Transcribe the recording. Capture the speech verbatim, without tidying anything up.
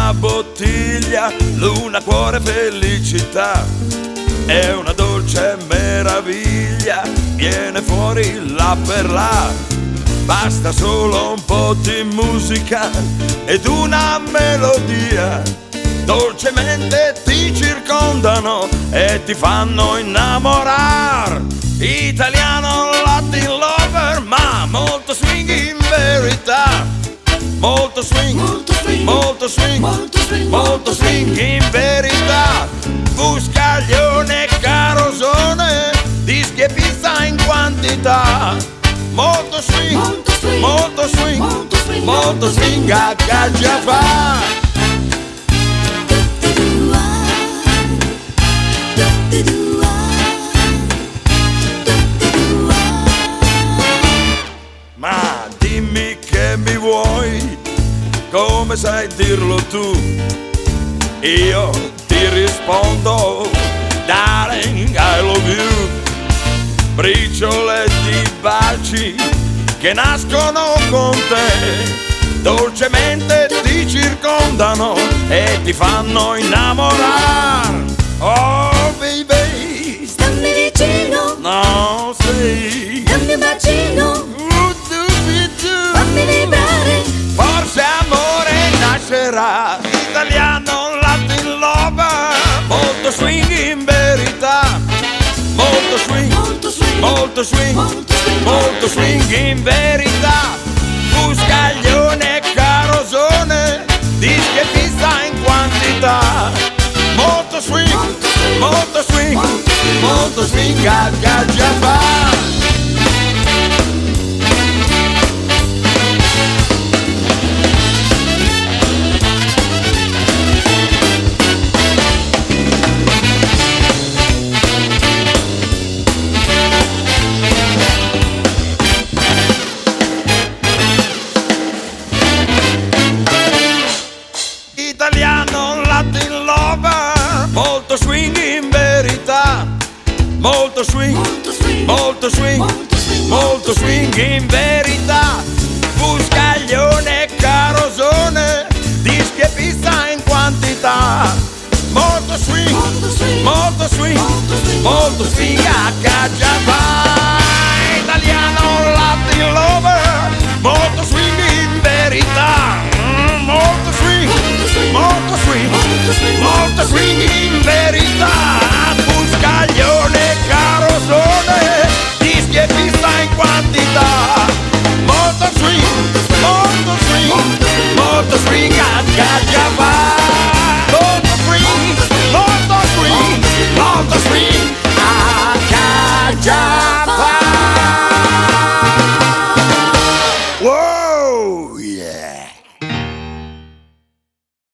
una bottiglia, luna, cuore, felicità. È una dolce meraviglia, viene fuori là per là. Basta solo un po' di musica ed una melodia, dolcemente ti circondano e ti fanno innamorar. Italiano Latin lover, ma molto swing in verità. Molto swing, molto swing, molto swing, molto swing, molto swing in verità. Buscaglione, carosone, dischi e pizza in quantità. Molto swing, molto swing, molto swing, molto swing, molto swing a Caggiafà. Ma dimmi che mi vuoi, come sai dirlo tu? Io ti rispondo, darling, I love you. Briciole di baci che nascono con te, dolcemente ti circondano e ti fanno innamorare. Oh baby, stammi vicino, no sei, dammi un bacino, uh, du, du, fammi vibrare, forse amore nascerà. Italiano Latin lover, molto swing in verità. Molto swing, molto swing, molto swing, molto swing, molto swing in verità. Buscaglione, carosone, dischi e pizza in quantità. Molto swing, molto swing, molto swing a Caggiafà. Italiano Latin lover, molto swing in verità. Molto swing, molto swing, molto swing, molto swing, molto swing in verità. Buscaglione, carosone, dischi e pizza in quantità. Molto swing, molto swing, molto swing, molto swing, molto swing a Caggiafà. Italiano Latin lover, molto swing in verità. Mm, molto swing, molto swing, molto swing in verità. Buscaglione, carosone, dischi e pizza in quantità. Molto swing, molto swing, molto swing a Caggiafà.